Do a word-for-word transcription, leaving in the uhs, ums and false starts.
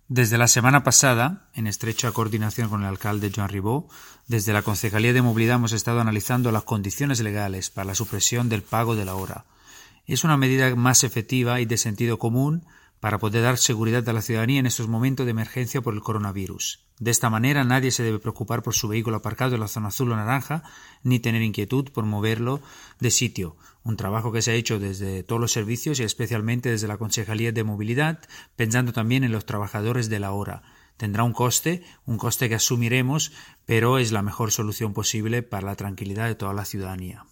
Desde la semana pasada, en estrecha coordinación con el alcalde Joan Ribó, desde la Concejalía de Movilidad hemos estado analizando las condiciones legales para la supresión del pago de la hora. Es una medida más efectiva y de sentido común para poder dar seguridad a la ciudadanía en estos momentos de emergencia por el coronavirus. De esta manera, nadie se debe preocupar por su vehículo aparcado en la zona azul o naranja, ni tener inquietud por moverlo de sitio. Un trabajo que se ha hecho desde todos los servicios y especialmente desde la Concejalía de Movilidad, pensando también en los trabajadores de la hora. Tendrá un coste, un coste que asumiremos, pero es la mejor solución posible para la tranquilidad de toda la ciudadanía.